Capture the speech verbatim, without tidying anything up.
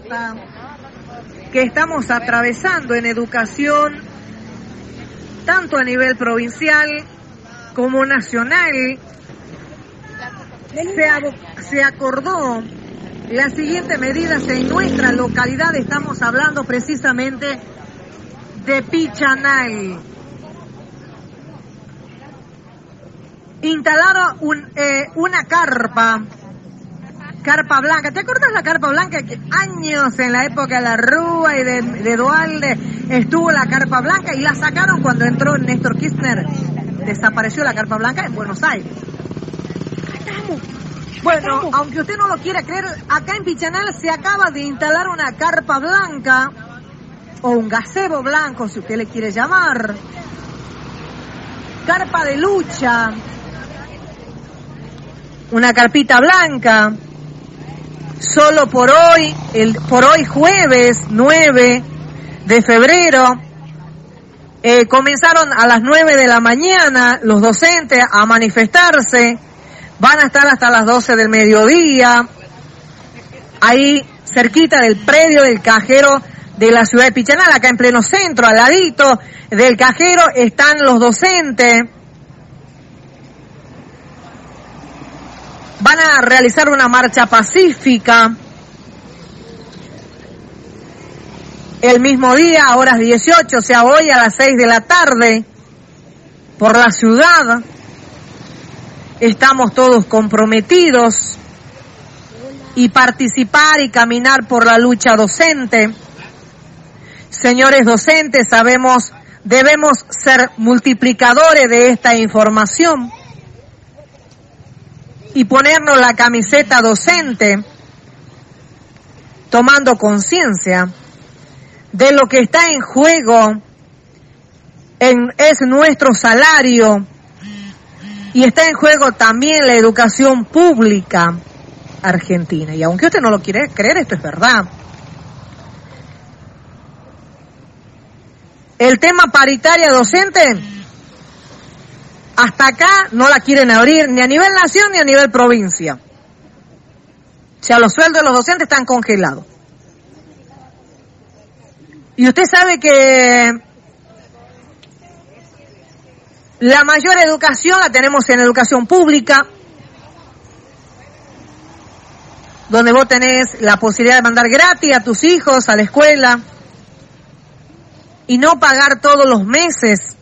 etapa que estamos atravesando en educación, tanto a nivel provincial como nacional, se, se acordó las siguientes medidas en nuestra localidad. Estamos hablando precisamente de Pichanal. Instalaron un, eh, una carpa, carpa blanca. ¿Te acuerdas la carpa blanca? Que años en la época de la Rúa y de, de Dualde estuvo la carpa blanca y la sacaron cuando entró Néstor Kirchner. Desapareció la carpa blanca en Buenos Aires. Bueno, aunque usted no lo quiera creer, acá en Pichanal se acaba de instalar una carpa blanca, o un gazebo blanco, si usted le quiere llamar. Carpa de lucha. Una carpita blanca. Solo por hoy, el, por hoy jueves nueve de febrero, eh, comenzaron a las nueve de la mañana los docentes a manifestarse. Van a estar hasta las doce del mediodía, ahí cerquita del predio del cajero de la ciudad de Pichanal, acá en pleno centro, al ladito del cajero están los docentes. Van a realizar una marcha pacífica el mismo día, a horas dieciocho, o sea, hoy a las seis de la tarde, por la ciudad. Estamos todos comprometidos y participar y caminar por la lucha docente. Señores docentes, sabemos, debemos ser multiplicadores de esta información y ponernos la camiseta docente, tomando conciencia de lo que está en juego, en, es nuestro salario. Y está en juego también la educación pública argentina. Y aunque usted no lo quiere creer, esto es verdad. El tema paritaria docente, hasta acá no la quieren abrir ni a nivel nación ni a nivel provincia. O sea, los sueldos de los docentes están congelados. Y usted sabe que la mayor educación la tenemos en educación pública, donde vos tenés la posibilidad de mandar gratis a tus hijos a la escuela y no pagar todos los meses